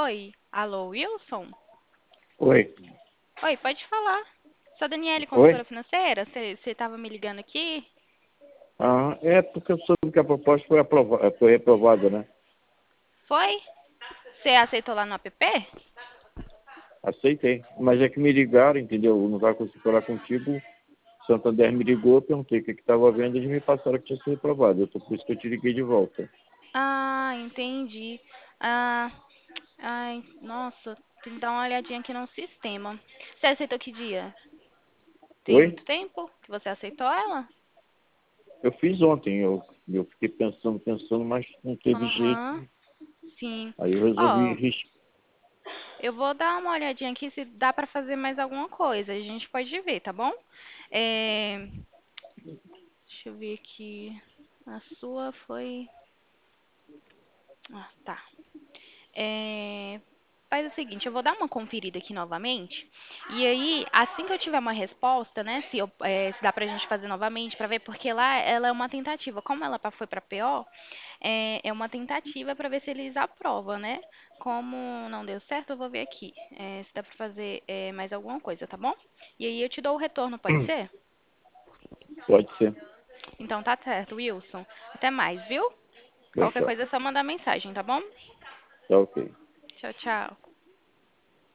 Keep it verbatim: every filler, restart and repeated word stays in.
Oi, alô, Wilson? Oi. Oi, pode falar. Sou a Daniele, Oi? consultora financeira. Você estava me ligando aqui? Ah, é porque eu soube que a proposta foi, aprova foi reprovada, né? Foi? Você aceitou lá no app? Aceitei. Mas é que me ligaram, entendeu? Eu não estava conseguindo falar contigo. Santander me ligou, eu perguntei o que estava vendo e eles me passaram que tinha sido reprovado. Eu tô, por isso que eu te liguei de volta. Ah, entendi. Ah, ai, nossa, tem que dar uma olhadinha aqui no sistema. Você aceitou que dia? Tem Oi? muito tempo que você aceitou ela? Eu fiz ontem. Eu, eu fiquei pensando, pensando, mas não teve Aham, jeito. sim. Aí eu resolvi Ó, riscar. eu vou dar uma olhadinha aqui se dá pra fazer mais alguma coisa. A gente pode ver, tá bom? É, deixa eu ver aqui. A sua foi. Ah, tá. É, faz o seguinte, eu vou dar uma conferida aqui novamente. E aí, assim que eu tiver uma resposta, né, se, eu, é, se dá pra gente fazer novamente, pra ver, porque lá ela é uma tentativa. Como ela pa- foi pra P O, é, é uma tentativa pra ver se eles aprovam, né? Como não deu certo, eu vou ver aqui, é, se dá pra fazer é, mais alguma coisa, tá bom? E aí eu te dou o retorno, pode ser? Pode ser. Então tá certo, Wilson. Até mais, viu? Tchau, Qualquer tchau. coisa é só mandar mensagem, tá bom? Tá ok. Tchau, tchau.